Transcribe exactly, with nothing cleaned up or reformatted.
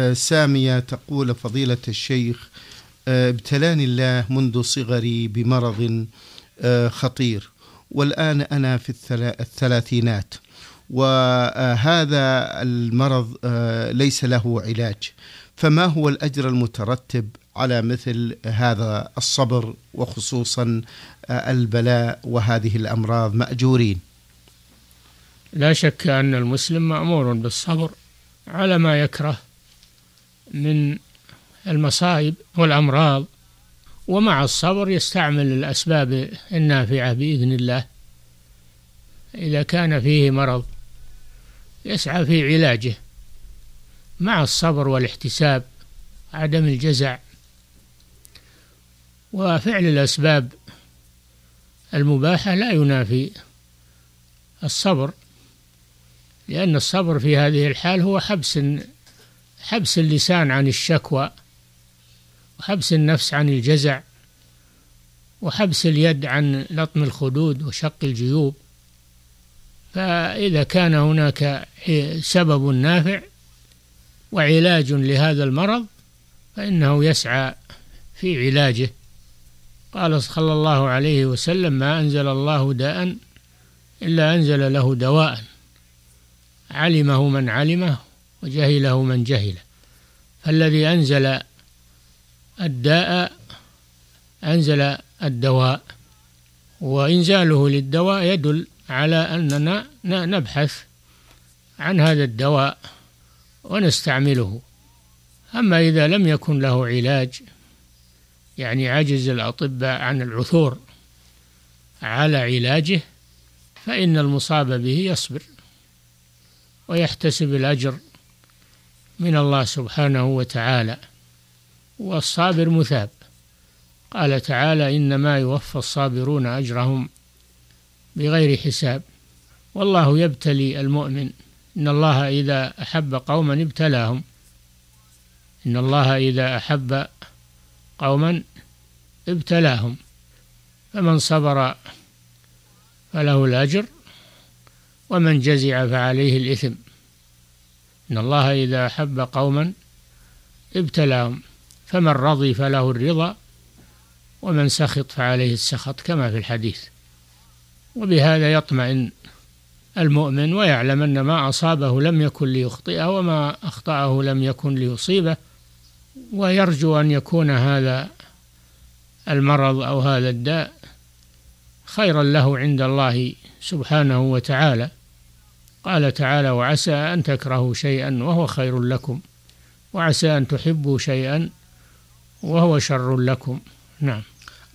سامية تقول: فضيلة الشيخ، ابتلاني الله منذ صغري بمرض خطير، والآن أنا في الثلاثينات، وهذا المرض ليس له علاج، فما هو الأجر المترتب على مثل هذا الصبر، وخصوصا البلاء وهذه الأمراض مأجورين؟ لا شك أن المسلم مأمور بالصبر على ما يكره من المصائب والأمراض، ومع الصبر يستعمل الأسباب النافعة بإذن الله. إذا كان فيه مرض يسعى في علاجه مع الصبر والاحتساب، عدم الجزع، وفعل الأسباب المباحة لا ينافي الصبر، لأن الصبر في هذه الحال هو حبس حبس اللسان عن الشكوى، وحبس النفس عن الجزع، وحبس اليد عن لطم الخدود وشق الجيوب. فإذا كان هناك سبب نافع وعلاج لهذا المرض فإنه يسعى في علاجه. قال صلى الله عليه وسلم: ما أنزل الله داء إلا أنزل له دواء، علمه من علمه وجهله من جهله. فالذي أنزل الداء أنزل الدواء، وإنزاله للدواء يدل على أننا نبحث عن هذا الدواء ونستعمله. أما إذا لم يكن له علاج، يعني عجز الأطباء عن العثور على علاجه، فإن المصاب به يصبر ويحتسب الأجر من الله سبحانه وتعالى، والصابر مثاب. قال تعالى: إنما يوفى الصابرون أجرهم بغير حساب. والله يبتلي المؤمن، إن الله إذا أحب قوما ابتلاهم، إن الله إذا أحب قوما ابتلاهم، فمن صبر فله الأجر، ومن جزع فعليه الإثم. إن الله إذا أحب قوما ابتلاهم، فمن رضي فله الرضا، ومن سخط فعليه السخط، كما في الحديث. وبهذا يطمئن المؤمن ويعلم أن ما أصابه لم يكن ليخطئه، وما أخطأه لم يكن ليصيبه، ويرجو أن يكون هذا المرض أو هذا الداء خيرا له عند الله سبحانه وتعالى. قال تعالى: وعسى أن تكرهوا شيئا وهو خير لكم، وعسى أن تحبوا شيئا وهو شر لكم. نعم.